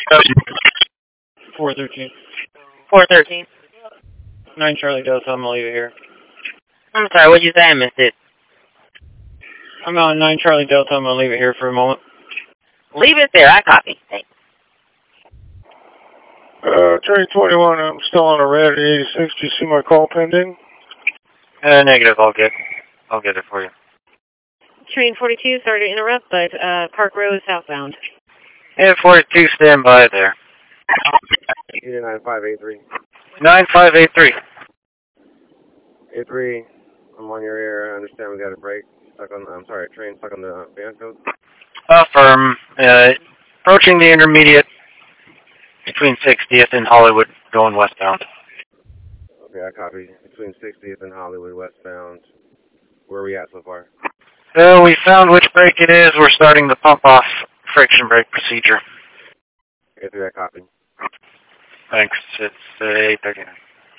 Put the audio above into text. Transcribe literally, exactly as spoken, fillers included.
four thirteen. four thirteen. nine Charlie Delta, I'm going to leave it here. I'm sorry, what'd you say? I missed it. I'm on nine Charlie Delta, I'm going to leave it here for a moment. Leave it there, I copy. Thanks. Uh, Train twenty-one, I'm still on a red at eighty-six. Do you see my call pending? Uh, negative, I'll get, I'll get it for you. Train forty-two, sorry to interrupt, but uh, Park Row southbound. Yeah, forty-two, stand by there. nine five eight three. nine five eight three. eight three, I'm on your ear. I understand we got a break. Stuck on, I'm sorry, train stuck on the uh, band code. Affirm. Uh, approaching the intermediate between sixtieth and Hollywood, going westbound. Okay, I copy. Between sixtieth and Hollywood, westbound. Where are we at so far? So we found which brake it is. We're starting the pump-off friction brake procedure. eight three, I copy. Thanks. It's uh, eight thirty-nine.